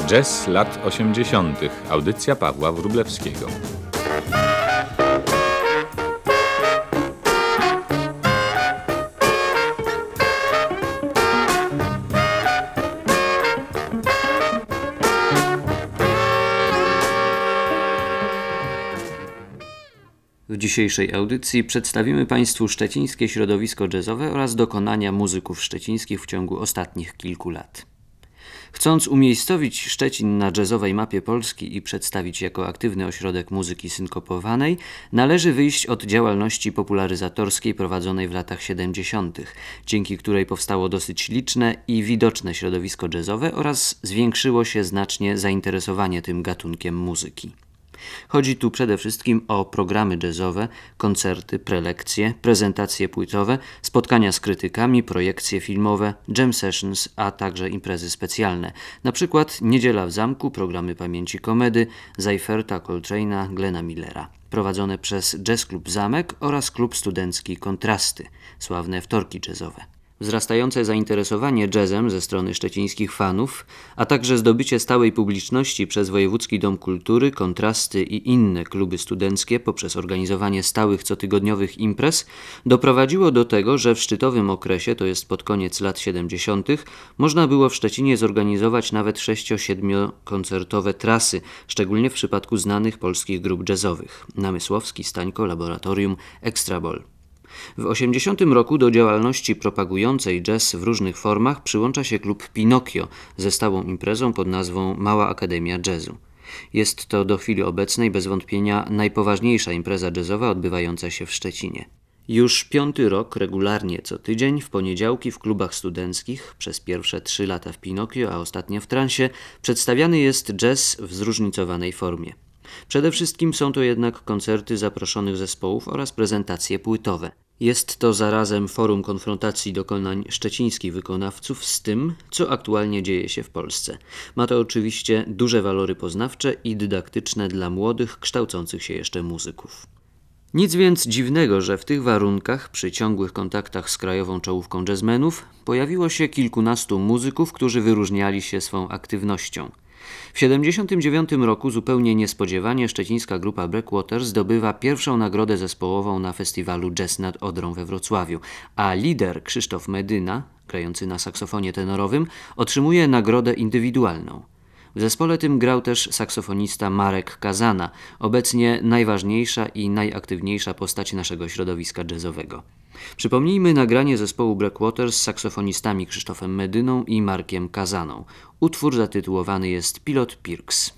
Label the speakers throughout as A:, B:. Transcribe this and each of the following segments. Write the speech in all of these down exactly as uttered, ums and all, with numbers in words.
A: Jazz lat osiemdziesiątych. Audycja Pawła Wróblewskiego.
B: W dzisiejszej audycji przedstawimy Państwu szczecińskie środowisko jazzowe oraz dokonania muzyków szczecińskich w ciągu ostatnich kilku lat. Chcąc umiejscowić Szczecin na jazzowej mapie Polski i przedstawić jako aktywny ośrodek muzyki synkopowanej, należy wyjść od działalności popularyzatorskiej prowadzonej w latach siedemdziesiątych, dzięki której powstało dosyć liczne i widoczne środowisko jazzowe oraz zwiększyło się znacznie zainteresowanie tym gatunkiem muzyki. Chodzi tu przede wszystkim o programy jazzowe, koncerty, prelekcje, prezentacje płytowe, spotkania z krytykami, projekcje filmowe, jam sessions, a także imprezy specjalne, na przykład Niedziela w Zamku, programy pamięci komedy, Zajferta, Coltrane'a, Glena Millera, prowadzone przez Jazz Klub Zamek oraz Klub Studencki Kontrasty, sławne wtorki jazzowe. Wzrastające zainteresowanie jazzem ze strony szczecińskich fanów, a także zdobycie stałej publiczności przez Wojewódzki Dom Kultury, Kontrasty i inne kluby studenckie poprzez organizowanie stałych cotygodniowych imprez doprowadziło do tego, że w szczytowym okresie, to jest pod koniec lat siedemdziesiątych, można było w Szczecinie zorganizować nawet sześcio-siedmiokoncertowe trasy, szczególnie w przypadku znanych polskich grup jazzowych: Namysłowski, Stańko, Laboratorium, Extra Ball. W osiemdziesiątym roku do działalności propagującej jazz w różnych formach przyłącza się klub Pinokio ze stałą imprezą pod nazwą Mała Akademia Jazzu. Jest to do chwili obecnej bez wątpienia najpoważniejsza impreza jazzowa odbywająca się w Szczecinie. Już piąty rok regularnie co tydzień w poniedziałki w klubach studenckich, przez pierwsze trzy lata w Pinokio, a ostatnio w Transie, przedstawiany jest jazz w zróżnicowanej formie. Przede wszystkim są to jednak koncerty zaproszonych zespołów oraz prezentacje płytowe. Jest to zarazem forum konfrontacji dokonań szczecińskich wykonawców z tym, co aktualnie dzieje się w Polsce. Ma to oczywiście duże walory poznawcze i dydaktyczne dla młodych, kształcących się jeszcze muzyków. Nic więc dziwnego, że w tych warunkach, przy ciągłych kontaktach z krajową czołówką jazzmenów, pojawiło się kilkunastu muzyków, którzy wyróżniali się swą aktywnością. W siedemdziesiątym dziewiątym roku zupełnie niespodziewanie szczecińska grupa Breakwater zdobywa pierwszą nagrodę zespołową na festiwalu Jazz nad Odrą we Wrocławiu, a lider Krzysztof Medyna, grający na saksofonie tenorowym, otrzymuje nagrodę indywidualną. W zespole tym grał też saksofonista Marek Kazana, obecnie najważniejsza i najaktywniejsza postać naszego środowiska jazzowego. Przypomnijmy nagranie zespołu Breakwater z saksofonistami Krzysztofem Medyną i Markiem Kazaną. Utwór zatytułowany jest Pilot Pirks.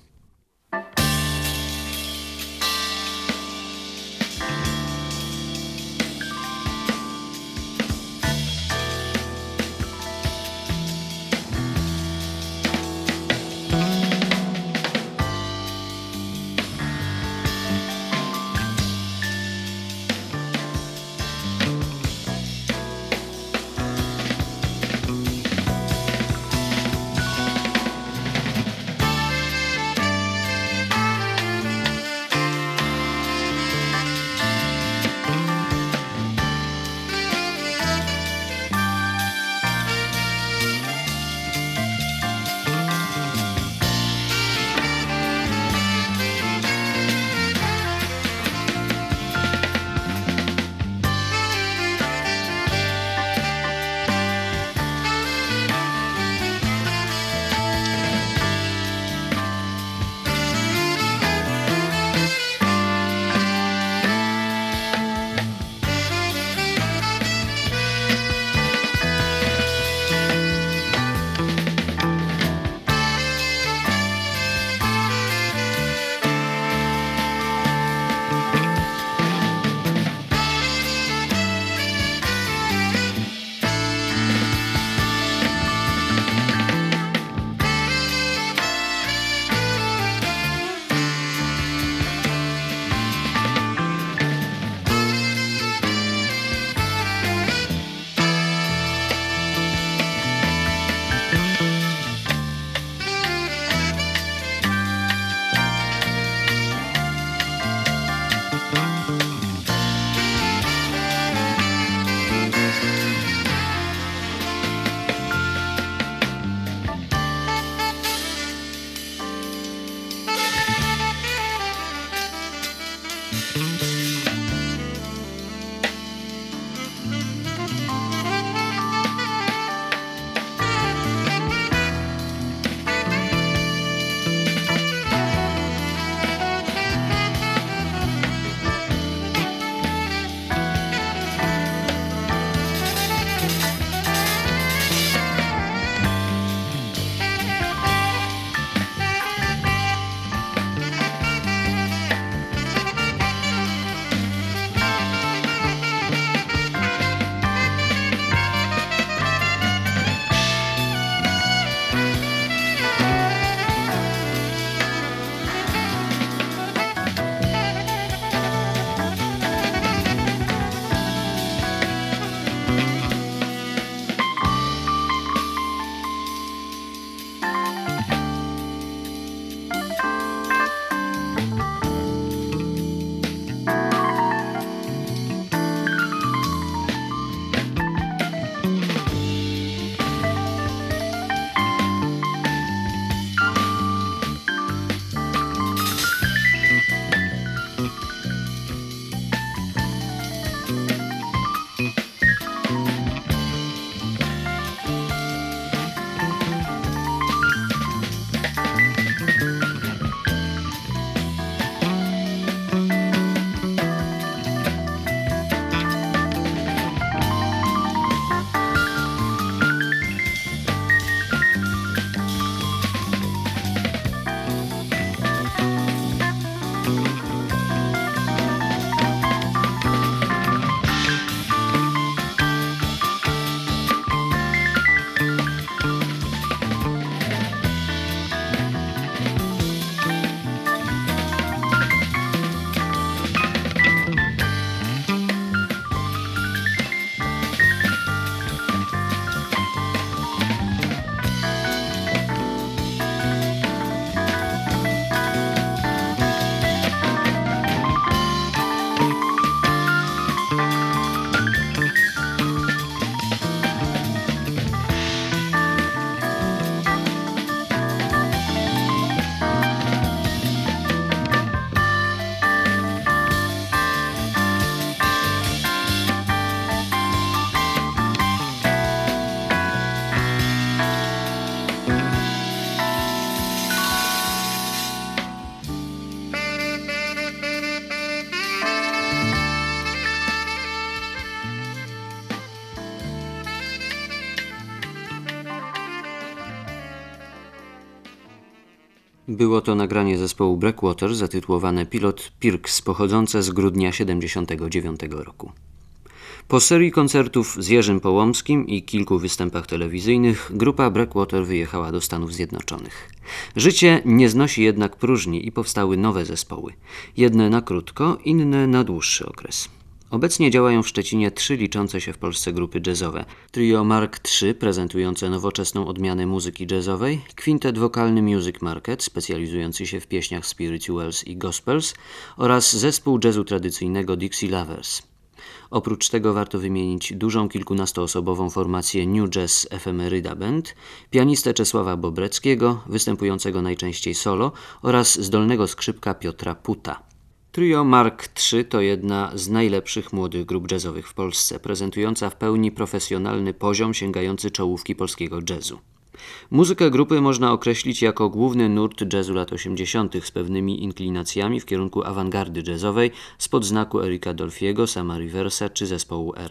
B: Było to nagranie zespołu Breakwater zatytułowane Pilot Pirks, pochodzące z grudnia siedemdziesiątego dziewiątego roku. Po serii koncertów z Jerzym Połomskim i kilku występach telewizyjnych grupa Breakwater wyjechała do Stanów Zjednoczonych. Życie nie znosi jednak próżni i powstały nowe zespoły. Jedne na krótko, inne na dłuższy okres. Obecnie działają w Szczecinie trzy liczące się w Polsce grupy jazzowe. Trio Mark trzy prezentujące nowoczesną odmianę muzyki jazzowej, kwintet wokalny Music Market specjalizujący się w pieśniach spirituals i gospels oraz zespół jazzu tradycyjnego Dixie Lovers. Oprócz tego warto wymienić dużą kilkunastoosobową formację New Jazz Ephemerida Band, pianistę Czesława Bobreckiego, występującego najczęściej solo oraz zdolnego skrzypka Piotra Puta. Trio Mark trzy to jedna z najlepszych młodych grup jazzowych w Polsce, prezentująca w pełni profesjonalny poziom sięgający czołówki polskiego jazzu. Muzykę grupy można określić jako główny nurt jazzu lat osiemdziesiątych z pewnymi inklinacjami w kierunku awangardy jazzowej spod znaku Erika Dolphy'ego, Sama Riversa czy zespołu R.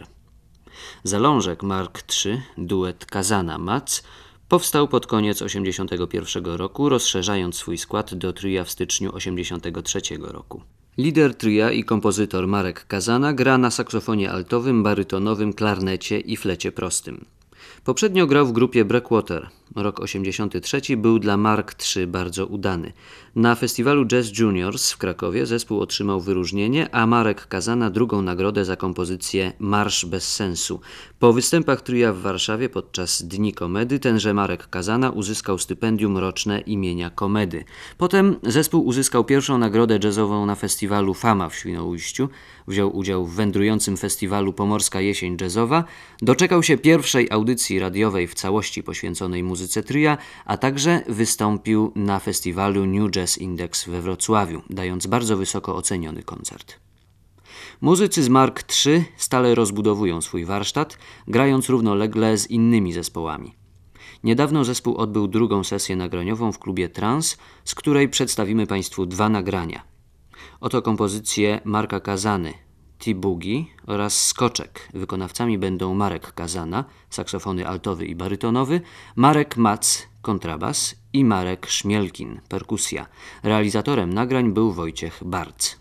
B: Zalążek Mark trzy, duet Kazana-Matz, powstał pod koniec osiemdziesiątego pierwszego roku, rozszerzając swój skład do tria w styczniu osiemdziesiątego trzeciego roku. Lider tria i kompozytor Marek Kazana gra na saksofonie altowym, barytonowym, klarnecie i flecie prostym. Poprzednio grał w grupie Breakwater. Rok osiemdziesiąty trzeci był dla Mark trzy bardzo udany. Na festiwalu Jazz Juniors w Krakowie zespół otrzymał wyróżnienie, a Marek Kazana drugą nagrodę za kompozycję Marsz bez sensu. Po występach tria w Warszawie podczas Dni Komedy tenże Marek Kazana uzyskał stypendium roczne imienia Komedy. Potem zespół uzyskał pierwszą nagrodę jazzową na festiwalu Fama w Świnoujściu. Wziął udział w wędrującym festiwalu Pomorska Jesień Jazzowa. Doczekał się pierwszej audycji radiowej w całości poświęconej muzyce tria, a także wystąpił na festiwalu New Jazz Index we Wrocławiu, dając bardzo wysoko oceniony koncert. Muzycy z Mark trzy stale rozbudowują swój warsztat, grając równolegle z innymi zespołami. Niedawno zespół odbył drugą sesję nagraniową w klubie Trans, z której przedstawimy Państwu dwa nagrania. Oto kompozycje Marka Kazany, T-Boogie oraz Skoczek. Wykonawcami będą Marek Kazana, saksofony altowy i barytonowy, Marek Matz, kontrabas i Marek Szmielkin, perkusja. Realizatorem nagrań był Wojciech Barc.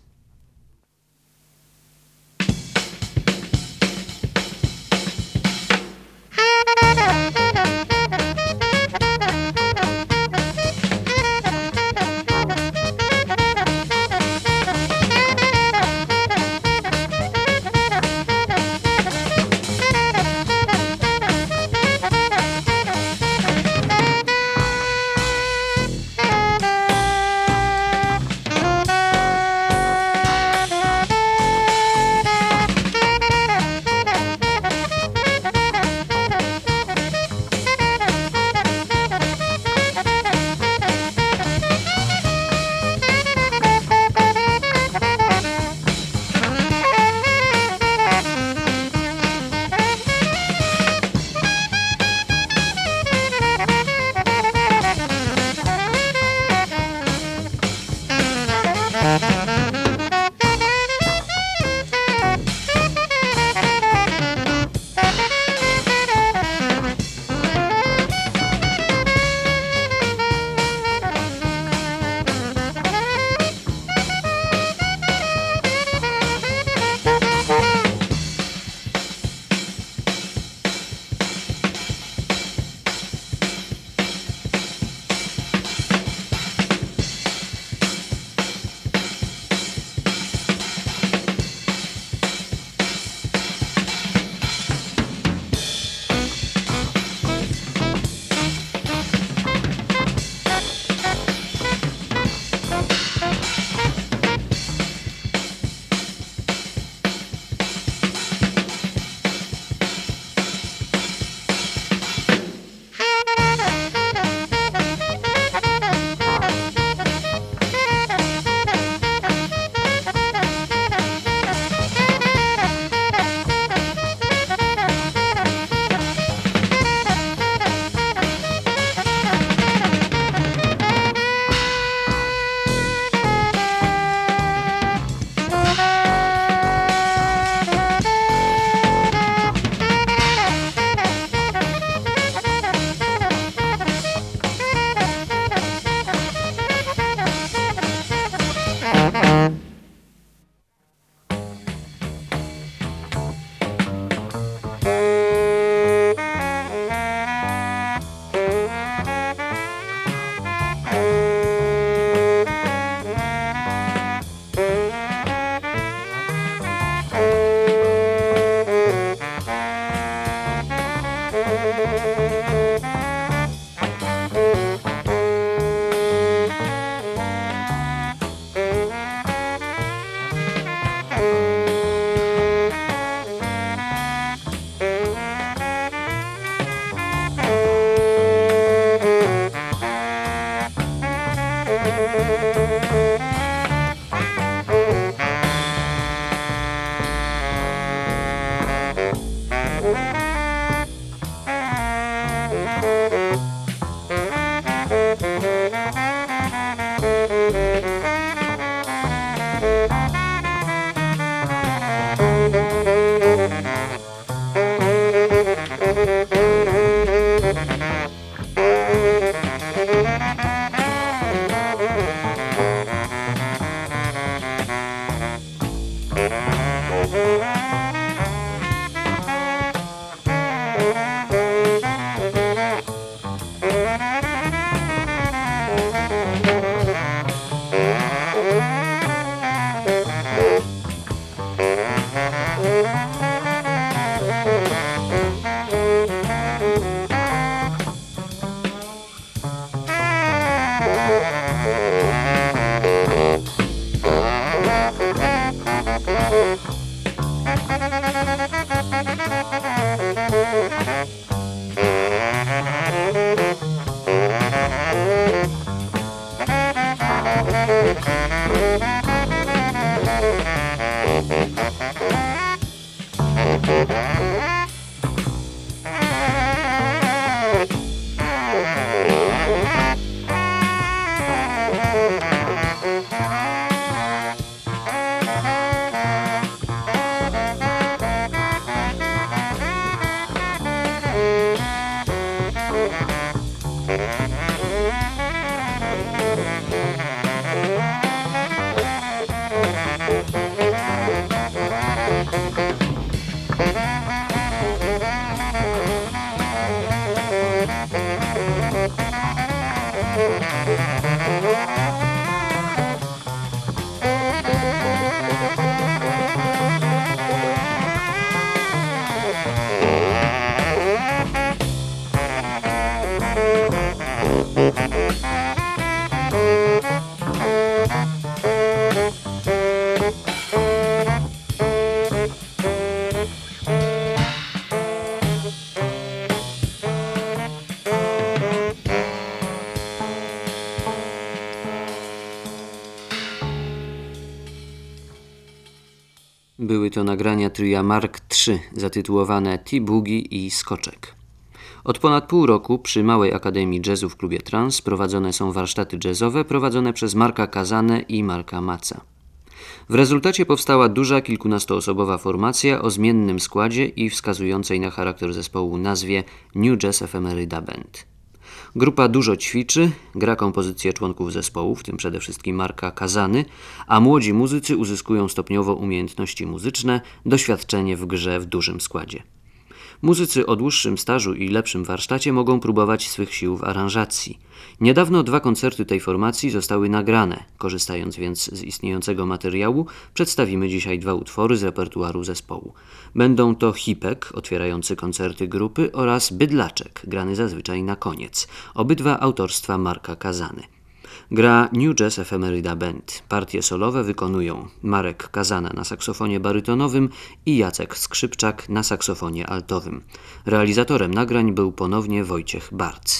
B: Były to nagrania tria Mark trzy zatytułowane T-Boogie i Skoczek. Od ponad pół roku przy Małej Akademii Jazzu w klubie Trans prowadzone są warsztaty jazzowe prowadzone przez Marka Kazanę i Marka Maca. W rezultacie powstała duża kilkunastoosobowa formacja o zmiennym składzie i wskazującej na charakter zespołu nazwie New Jazz Ephemerida Band. Grupa dużo ćwiczy, gra kompozycje członków zespołu, w tym przede wszystkim Marka Kazany, a młodzi muzycy uzyskują stopniowo umiejętności muzyczne, doświadczenie w grze w dużym składzie. Muzycy o dłuższym stażu i lepszym warsztacie mogą próbować swych sił w aranżacji. Niedawno dwa koncerty tej formacji zostały nagrane. Korzystając więc z istniejącego materiału, przedstawimy dzisiaj dwa utwory z repertuaru zespołu. Będą to Hipek, otwierający koncerty grupy, oraz Bydlaczek, grany zazwyczaj na koniec. Obydwa autorstwa Marka Kazany. Gra New Jazz Ephemerida Band. Partie solowe wykonują Marek Kazana na saksofonie barytonowym i Jacek Skrzypczak na saksofonie altowym. Realizatorem nagrań był ponownie Wojciech Barc.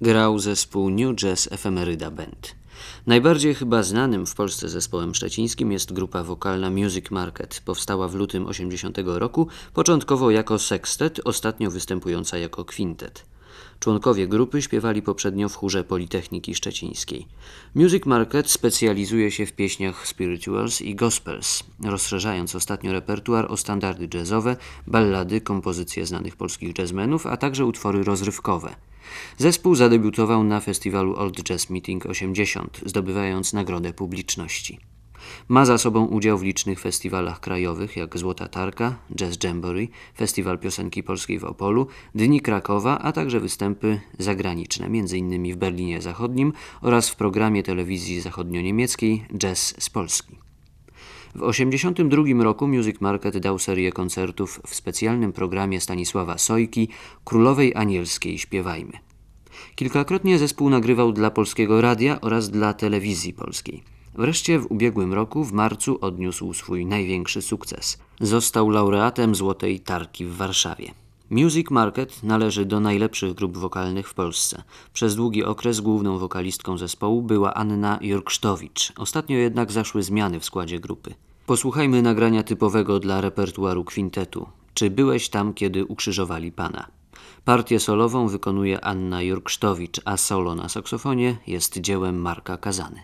B: grał zespół New Jazz Ephemerida Band. Najbardziej chyba znanym w Polsce zespołem szczecińskim jest grupa wokalna Music Market. Powstała w lutym osiemdziesiątego roku, początkowo jako sekstet, ostatnio występująca jako kwintet. Członkowie grupy śpiewali poprzednio w chórze Politechniki Szczecińskiej. Music Market specjalizuje się w pieśniach spirituals i gospels, rozszerzając ostatnio repertuar o standardy jazzowe, ballady, kompozycje znanych polskich jazzmenów, a także utwory rozrywkowe. Zespół zadebiutował na festiwalu Old Jazz Meeting osiemdziesiąt, zdobywając nagrodę publiczności. Ma za sobą udział w licznych festiwalach krajowych jak Złota Tarka, Jazz Jamboree, Festiwal Piosenki Polskiej w Opolu, Dni Krakowa, a także występy zagraniczne, między innymi w Berlinie Zachodnim oraz w programie telewizji zachodnio-niemieckiej Jazz z Polski. W tysiąc dziewięćset osiemdziesiątym drugim roku Music Market dał serię koncertów w specjalnym programie Stanisława Sojki Królowej Anielskiej Śpiewajmy. Kilkakrotnie zespół nagrywał dla Polskiego Radia oraz dla Telewizji Polskiej. Wreszcie w ubiegłym roku, w marcu, odniósł swój największy sukces. Został laureatem Złotej Tarki w Warszawie. Music Market należy do najlepszych grup wokalnych w Polsce. Przez długi okres główną wokalistką zespołu była Anna Jurksztowicz. Ostatnio jednak zaszły zmiany w składzie grupy. Posłuchajmy nagrania typowego dla repertuaru kwintetu. Czy byłeś tam, kiedy ukrzyżowali Pana? Partię solową wykonuje Anna Jurksztowicz, a solo na saksofonie jest dziełem Marka Kazany.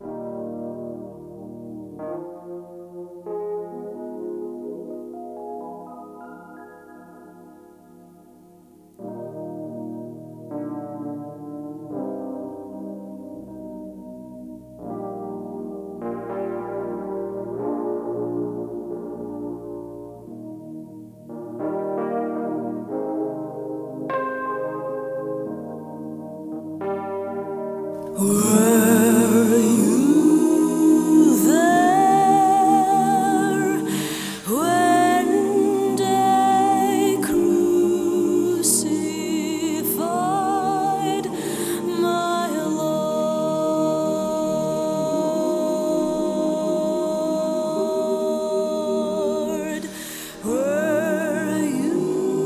C: Were you there when they crucified my Lord? Were you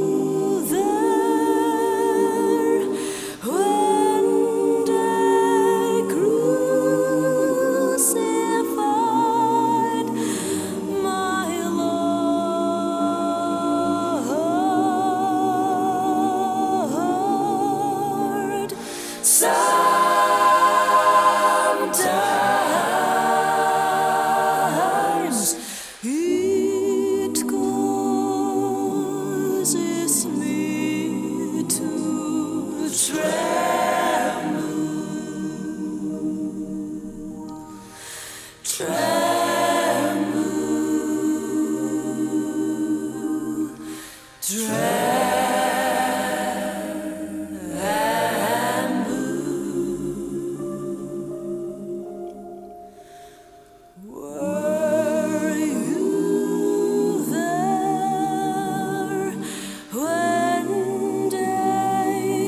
C: there when they crucified my Lord? Sometimes it causes me to tremble, tremble, tremble. Were you there when they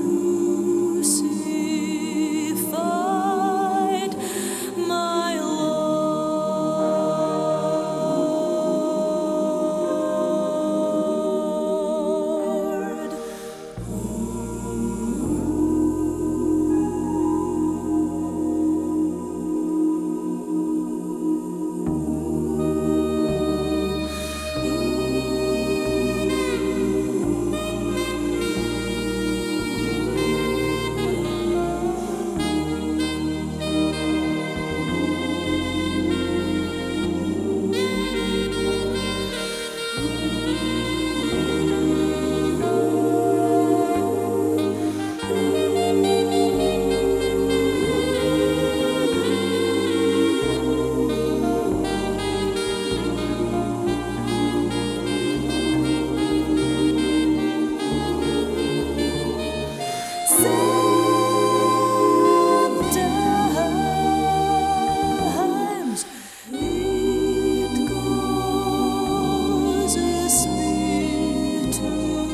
C: crucified my Lord? Sometimes it causes me to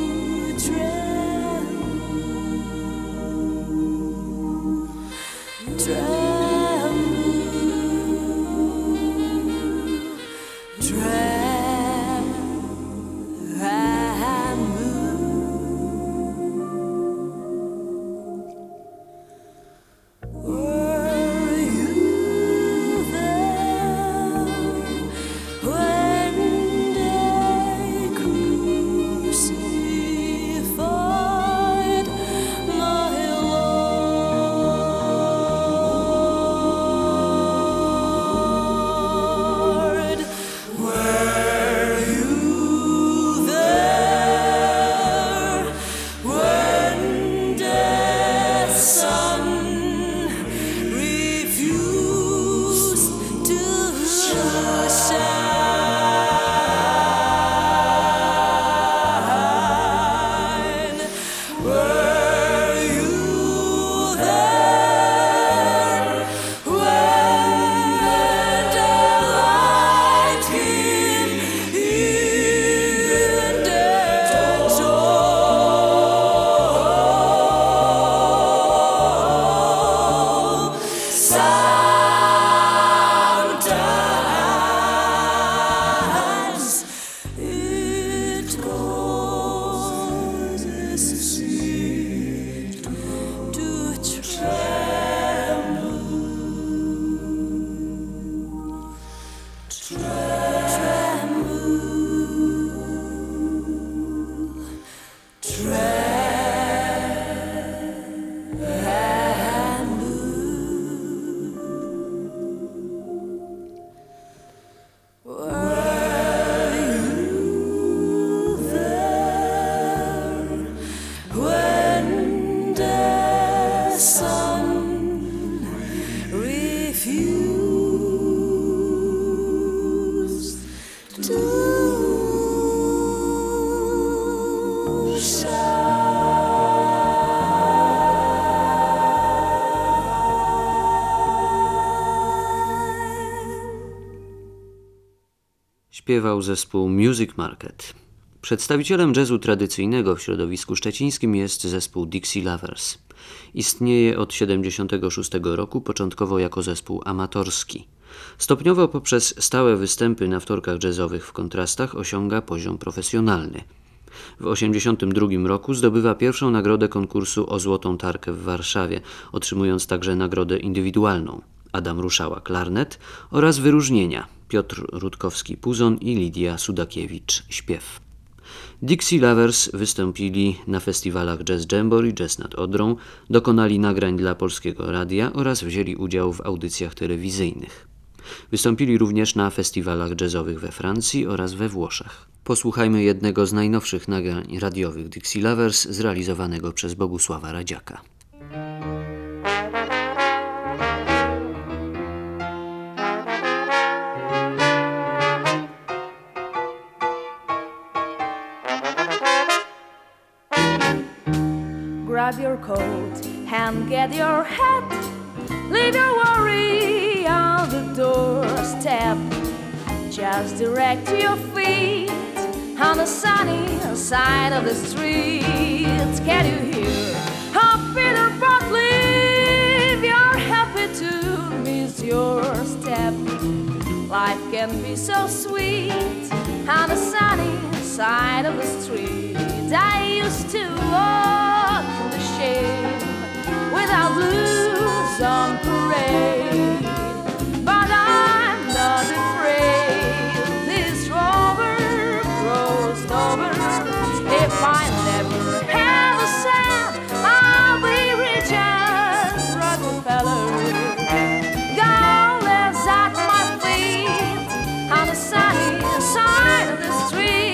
C: tremble, tremble, tremble. to shine.
B: Śpiewał zespół Music Market. Przedstawicielem jazzu tradycyjnego w środowisku szczecińskim jest zespół Dixie Lovers. Istnieje od siedemdziesiątego szóstego roku, początkowo jako zespół amatorski. Stopniowo poprzez stałe występy na wtorkach jazzowych w kontrastach osiąga poziom profesjonalny. W osiemdziesiątym drugim roku zdobywa pierwszą nagrodę konkursu o Złotą Tarkę w Warszawie, otrzymując także nagrodę indywidualną. Adam Ruszała klarnet oraz wyróżnienia Piotr Rutkowski-Puzon i Lidia Sudakiewicz-śpiew. Dixie Lovers wystąpili na festiwalach Jazz Jamboree, Jazz nad Odrą, dokonali nagrań dla Polskiego Radia oraz wzięli udział w audycjach telewizyjnych. Wystąpili również na festiwalach jazzowych we Francji oraz we Włoszech. Posłuchajmy jednego z najnowszych nagrań radiowych Dixie Lovers zrealizowanego przez Bogusława Radziaka.
D: Grab your coat and get your hat. Leave your worry on the doorstep. Just direct your feet on the sunny side of the street. Can you hear how Peter Buckley? If you're happy to miss your step, life can be so sweet on the sunny side of the street. I used to walk the shade without blues on parade, but I'm not afraid this rover grows over. If I never have a cent, I'll be rich as Rockefeller. Gold at my feet on the sunny side of the street.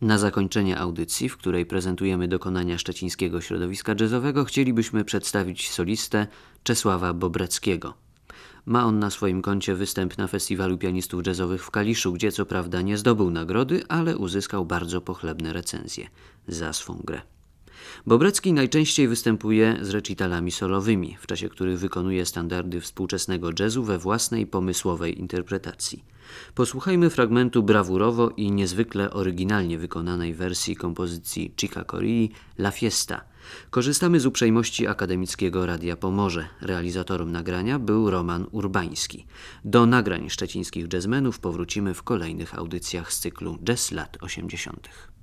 B: Na zakończenie audycji, w której prezentujemy dokonania szczecińskiego środowiska jazzowego, chcielibyśmy przedstawić solistę Czesława Bobreckiego. Ma on na swoim koncie występ na Festiwalu Pianistów Jazzowych w Kaliszu, gdzie co prawda nie zdobył nagrody, ale uzyskał bardzo pochlebne recenzje za swą grę. Bobrecki najczęściej występuje z recitalami solowymi, w czasie których wykonuje standardy współczesnego jazzu we własnej pomysłowej interpretacji. Posłuchajmy fragmentu brawurowo i niezwykle oryginalnie wykonanej wersji kompozycji Chica Corii La Fiesta. Korzystamy z uprzejmości Akademickiego Radia Pomorze. Realizatorem nagrania był Roman Urbański. Do nagrań szczecińskich jazzmenów powrócimy w kolejnych audycjach z cyklu Jazz lat osiemdziesiątych.